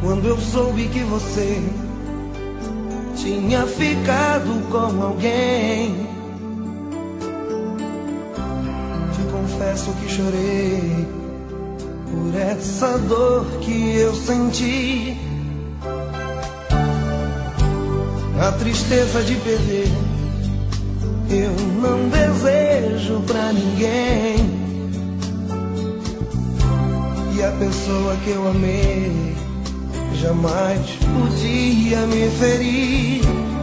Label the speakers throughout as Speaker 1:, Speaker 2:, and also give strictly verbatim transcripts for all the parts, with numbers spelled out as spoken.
Speaker 1: Quando eu soube que você tinha ficado com alguém, te confesso que chorei por essa dor que eu senti. A tristeza de perder eu não desejo pra ninguém. E a pessoa que eu amei jamais podia me ferir.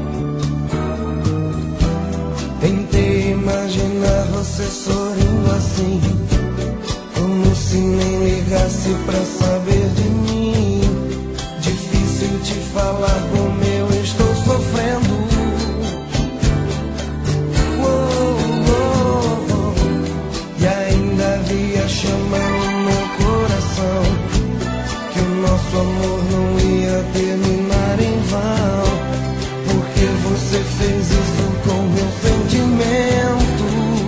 Speaker 1: Tentei imaginar você sorrindo assim, como se nem ligasse pra saber de mim. Difícil te falar como eu estou sofrendo. Oh, oh, oh. E ainda havia chama no meu coração, que o nosso amor não ia terminar em vão, porque você fez isso com meu sentimento.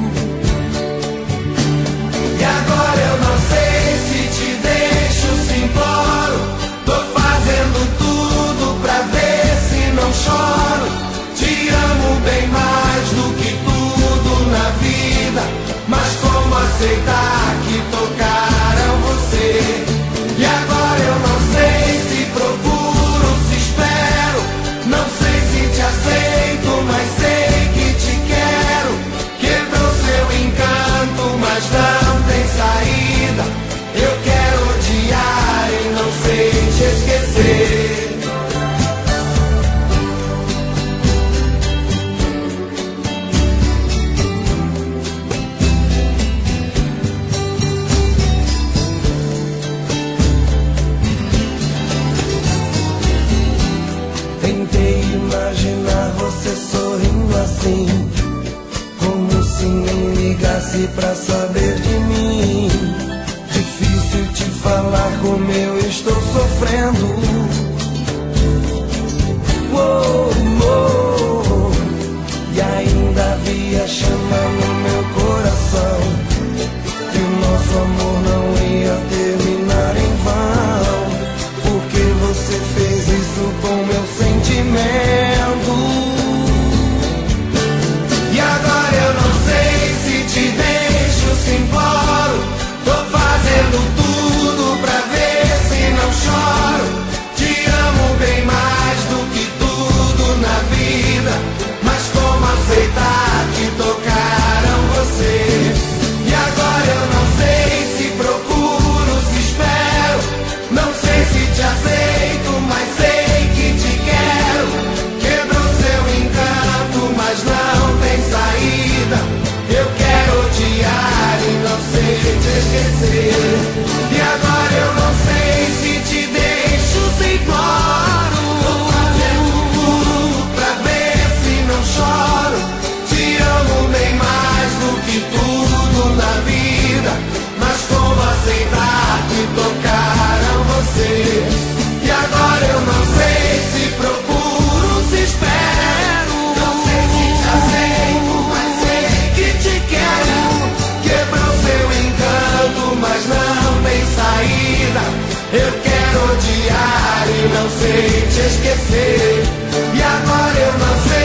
Speaker 1: E agora eu não sei se te deixo, se imploro. Tô fazendo tudo pra ver se não choro. Te amo bem mais do que tudo na vida, mas como aceitar que tocaram você? E agora eu não sei se procuro, se espero. Não sei se te aceito, mas sei que te quero. Quebrou seu encanto, mas não tem saída. Eu quero odiar e não sei te esquecer. Tentei imaginar você sorrindo assim, como se nem ligasse pra saber de mim. Difícil te falar como eu estou sofrendo. Oh, oh, oh. E ainda havia chama no meu coração, que o nosso amor não ia terminar em vão, porque você fez isso com meu sentimento. E agora eu não sei se te deixo, se imploro. Tô fazendo tudo pra ver se não choro. Te amo bem mais do que tudo na vida, mas como aceitar que tocaram você? E agora eu não sei se procuro, se espero. Não sei se te aceito, mas sei que te quero. Quebrou seu encanto, mas não tem saída. Eu quero odiar e não sei te esquecer. E agora eu não sei se te deixo, se imploro. Tô fazendo tudo pra ver se não choro. Te amo bem mais do que tudo na vida, mas como aceitar que tocaram você? E agora eu não sei se procuro, se espero. Não sei se te aceito, mas sei que te quero. Quebrou seu encanto, mas não tem saída. Eu quero odiar e não sei te esquecer. E agora eu não sei